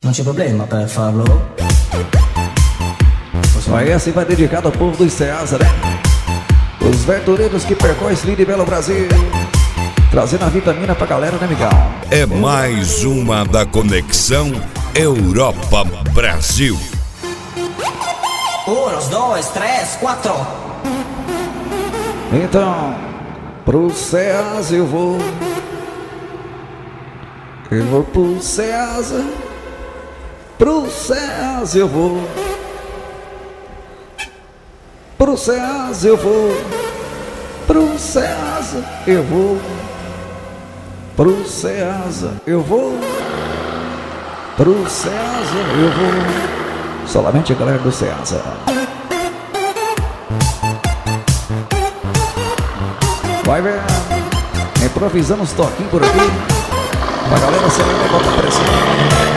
Não tinha problema, per farlo. Vai essa e vai dedicado ao povo do Ceasa, né? Os verdureiros que percorrem esse lindo e belo Brasil, trazendo a vitamina pra galera, né, Miguel? É mais uma da Conexão Europa-Brasil. 1, 2, 3, 4. Então, pro Ceasa eu vou pro Ceasa. Pro Ceasa eu vou. Pro Ceasa eu vou. Pro Ceasa eu vou. Pro Ceasa eu vou. Pro Ceasa eu vou. Solamente a galera do Ceasa. Vai ver. Improvisando uns toquinhos por aqui. Pra galera acelerar e botar pressão.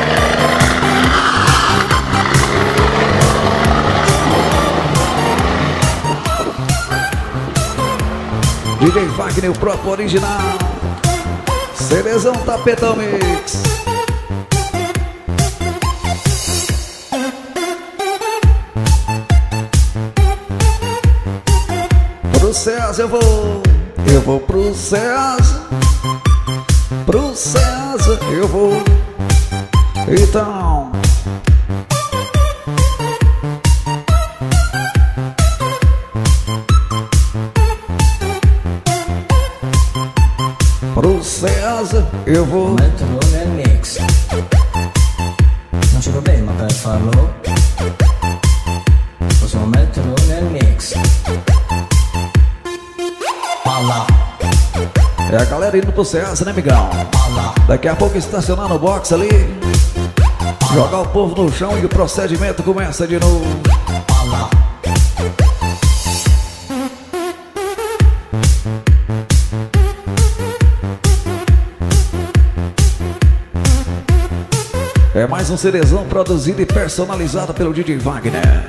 DJ Wagner, o próprio original. Cerezão Tapetão Mix. Pro Ceasa eu vou pro Ceasa. Pro Ceasa eu vou. Então, pro Ceasa eu vou. Metterlo nel mix. Non c'è problema per farlo. Possiamo metterlo nel mix. Palla. É a galera indo pro Ceasa, né, Migão? Palla. Daqui a pouco estacionar no box ali, jogar o povo no chão e o procedimento começa de novo. Palla. É mais um cerezão produzido e personalizado pelo DJ Wagner.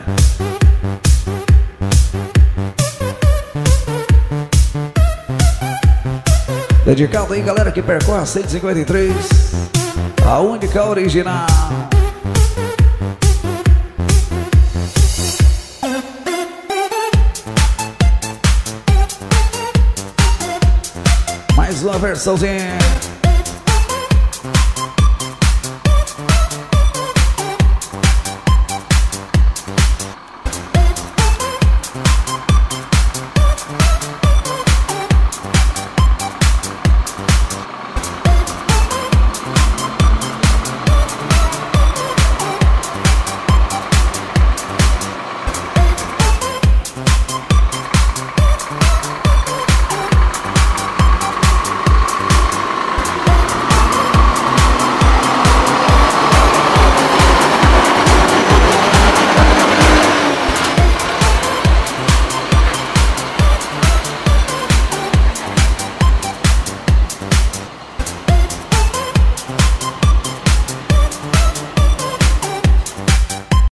Dedicado aí, galera que percorre a 153, a única original. Mais uma versãozinha.